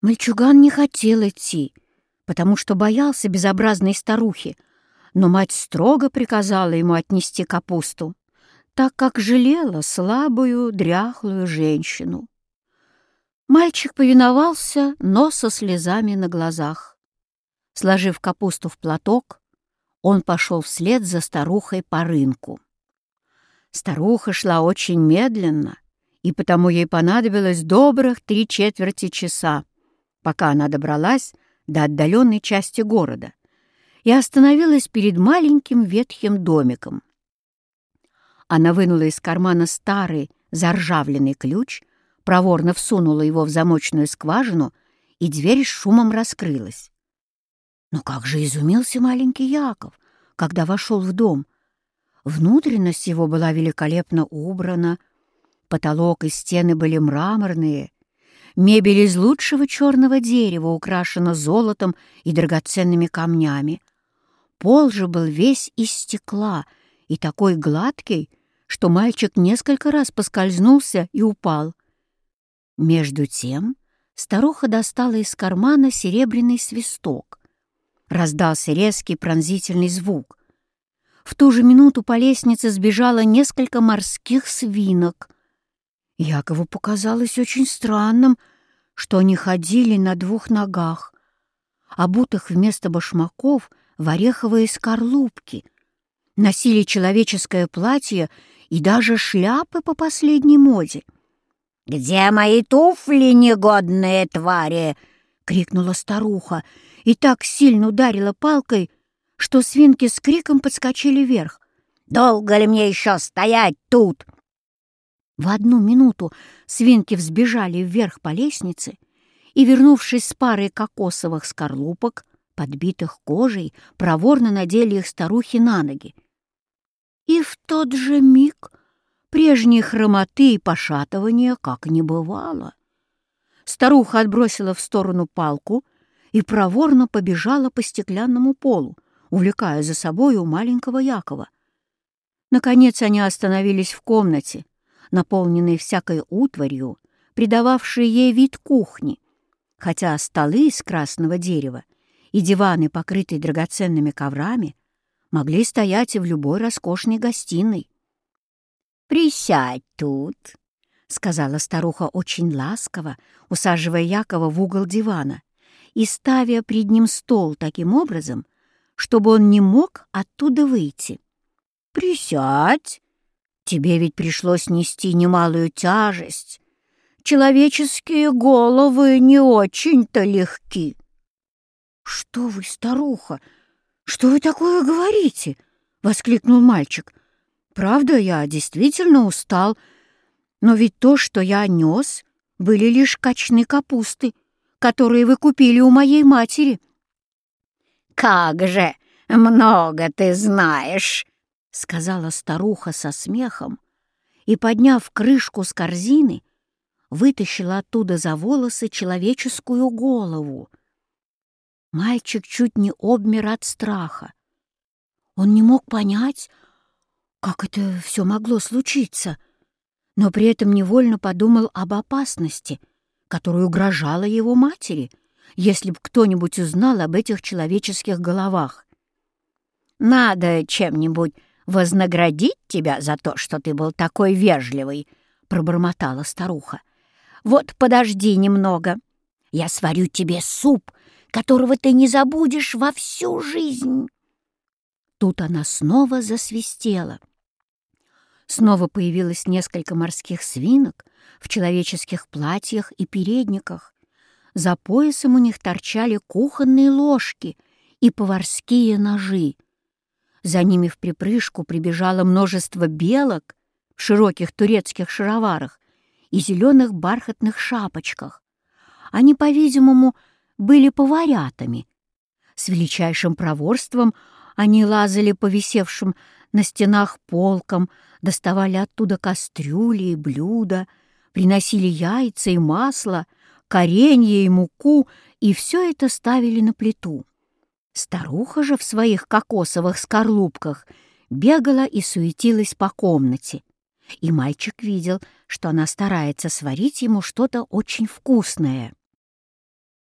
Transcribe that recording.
Мальчуган не хотел идти, потому что боялся безобразной старухи, но мать строго приказала ему отнести капусту, так как жалела слабую, дряхлую женщину. Мальчик повиновался, но со слезами на глазах. Сложив капусту в платок, он пошел вслед за старухой по рынку. Старуха шла очень медленно, и потому ей понадобилось добрых 3/4 часа, пока она добралась до отдаленной части города и остановилась перед маленьким ветхим домиком. Она вынула из кармана старый заржавленный ключ, проворно всунула его в замочную скважину, и дверь с шумом раскрылась. Но как же изумился маленький Яков, когда вошел в дом! Внутренность его была великолепно убрана, потолок и стены были мраморные, мебель из лучшего черного дерева украшена золотом и драгоценными камнями. Пол же был весь из стекла и такой гладкий, что мальчик несколько раз поскользнулся и упал. Между тем старуха достала из кармана серебряный свисток. Раздался резкий пронзительный звук. В ту же минуту по лестнице сбежало несколько морских свинок. Якову показалось очень странным, что они ходили на 2 ногах, обутых вместо башмаков в ореховые скорлупки, носили человеческое платье и даже шляпы по последней моде. «Где мои туфли, негодные твари?» — крикнула старуха и так сильно ударила палкой, что свинки с криком подскочили вверх. «Долго ли мне еще стоять тут?» В одну минуту свинки взбежали вверх по лестнице и, вернувшись с парой кокосовых скорлупок, подбитых кожей, проворно надели их старухе на ноги. И в тот же миг прежней хромоты и пошатывания как не бывало. Старуха отбросила в сторону палку и проворно побежала по стеклянному полу, увлекая за собой у маленького Якова. Наконец они остановились в комнате, наполненной всякой утварью, придававшей ей вид кухни, хотя столы из красного дерева и диваны, покрытые драгоценными коврами, могли стоять и в любой роскошной гостиной. «Присядь тут», — сказала старуха очень ласково, усаживая Якова в угол дивана и ставя пред ним стол таким образом, чтобы он не мог оттуда выйти. «Присядь! Тебе ведь пришлось нести немалую тяжесть. Человеческие головы не очень-то легки». «Что вы, старуха, что вы такое говорите?» — воскликнул мальчик. «Правда, я действительно устал, но ведь то, что я нес, были лишь качаны капусты, которые вы купили у моей матери». «Как же много ты знаешь!» — сказала старуха со смехом и, подняв крышку с корзины, вытащила оттуда за волосы человеческую голову. Мальчик чуть не обмер от страха. Он не мог понять, как это все могло случиться, но при этом невольно подумал об опасности, которая угрожала его матери, если бы кто-нибудь узнал об этих человеческих головах. «Надо чем-нибудь вознаградить тебя за то, что ты был такой вежливый», — пробормотала старуха. «Вот подожди немного, я сварю тебе суп, которого ты не забудешь во всю жизнь». Тут она снова засвистела. Снова появилось несколько морских свинок в человеческих платьях и передниках. За поясом у них торчали кухонные ложки и поварские ножи. За ними вприпрыжку прибежало множество белок в широких турецких шароварах и зеленых бархатных шапочках. Они, по-видимому, были поварятами. С величайшим проворством они лазали по висевшим на стенах полкам, доставали оттуда кастрюли и блюда, приносили яйца и масло, коренье и муку, и все это ставили на плиту. Старуха же в своих кокосовых скорлупках бегала и суетилась по комнате, и мальчик видел, что она старается сварить ему что-то очень вкусное.